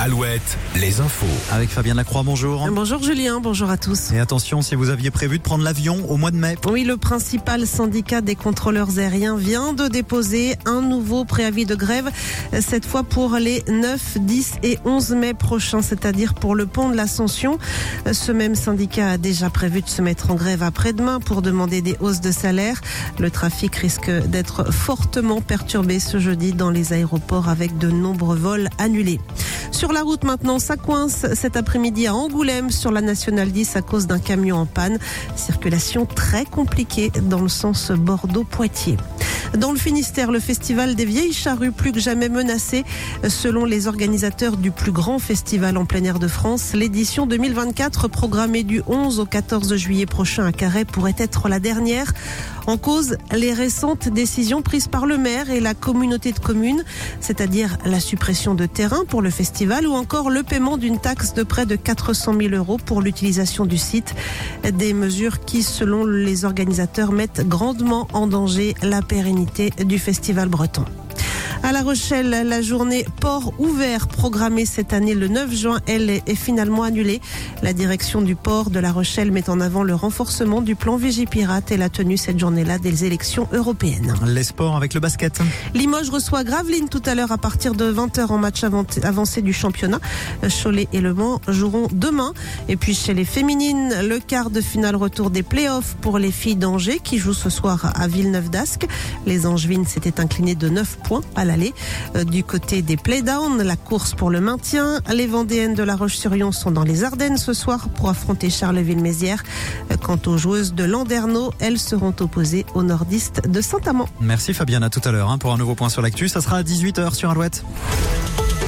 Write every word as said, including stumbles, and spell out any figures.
Alouette, les infos. Avec Fabien Lacroix, bonjour. Bonjour Julien, bonjour à tous. Et attention, si vous aviez prévu de prendre l'avion au mois de mai. Oui, le principal syndicat des contrôleurs aériens vient de déposer un nouveau préavis de grève, cette fois pour les neuf, dix et onze mai prochains, c'est-à-dire pour le pont de l'Ascension. Ce même syndicat a déjà prévu de se mettre en grève après-demain pour demander des hausses de salaire. Le trafic risque d'être fortement perturbé ce jeudi dans les aéroports avec de nombreux vols annulés. Sur la route maintenant, ça coince cet après-midi à Angoulême sur la nationale dix à cause d'un camion en panne. Circulation très compliquée dans le sens Bordeaux-Poitiers. Dans le Finistère, le festival des Vieilles Charrues plus que jamais menacé. Selon les organisateurs du plus grand festival en plein air de France, l'édition deux mille vingt-quatre programmée du onze au quatorze juillet prochain à Carhaix pourrait être la dernière. En cause, les récentes décisions prises par le maire et la communauté de communes, c'est-à-dire la suppression de terrain pour le festival ou encore le paiement d'une taxe de près de quatre cent mille euros pour l'utilisation du site. Des mesures qui, selon les organisateurs, mettent grandement en danger la pérennité du festival breton. À La Rochelle, la journée port ouvert programmée cette année le neuf juin, elle est finalement annulée. La direction du port de La Rochelle met en avant le renforcement du plan Vigipirate et la tenue cette journée-là des élections européennes. Les sports avec le basket. Limoges reçoit Gravelines tout à l'heure à partir de vingt heures en match avancé du championnat. Cholet et Le Mans joueront demain. Et puis chez les féminines, le quart de finale retour des playoffs pour les filles d'Angers qui jouent ce soir à Villeneuve-d'Ascq. Les Angevines s'étaient inclinées de neuf points à l'aller. Du côté des playdowns, la course pour le maintien. Les Vendéennes de La Roche-sur-Yon sont dans les Ardennes ce soir pour affronter Charleville-Mézières. Quant aux joueuses de Landerneau, elles seront opposées aux nordistes de Saint-Amand. Merci Fabien, à tout à l'heure hein, pour un nouveau point sur l'actu. Ça sera à dix-huit heures sur Alouette.